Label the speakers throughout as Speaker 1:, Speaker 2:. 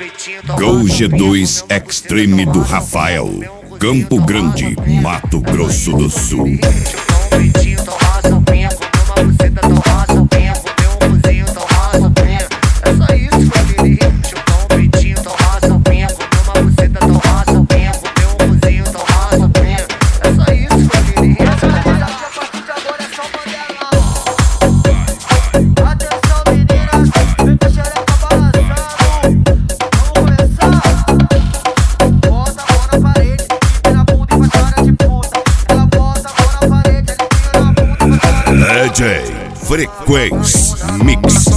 Speaker 1: Go G2 Extreme do Rafael, Campo Grande, Mato Grosso do Sul. DJ Frequência Mix.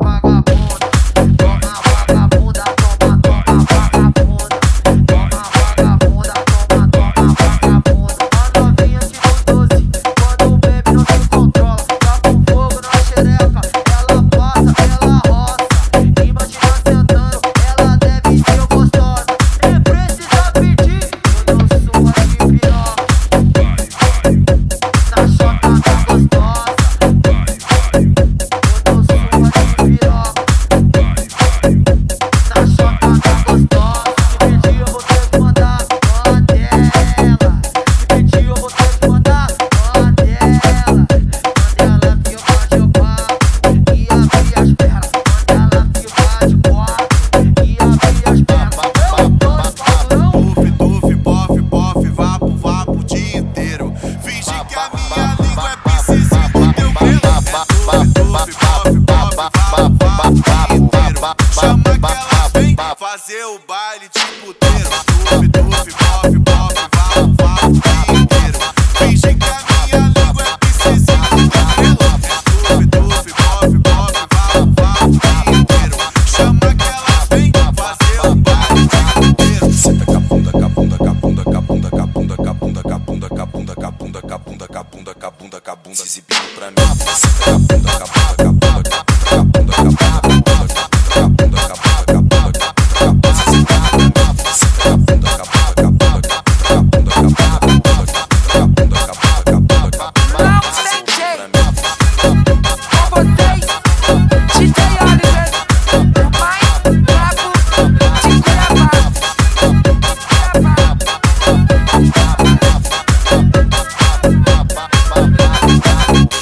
Speaker 2: Chama que elas vem fazer o baile de puteiro. Tufi, tufi, bof, bof, vapo, vapo, o dia inteiro. Finge que a minha língua é piscizinho do cabelo. Tufi, tufi, bof, bof, vapo, vapo, o dia inteiro. Chama que elas vem fazer o baile de puteiro.
Speaker 3: Senta com a bunda, com a bunda, com a bunda, com a bunda, com a bunda, com a bunda, com a bunda, com a bunda, com a bunda, com a bunda, com a bunda, com a bunda, com a bunda, com a bunda, se exibindo pra mim. Senta com a bunda, com a bunda, com a bunda, com a bunda.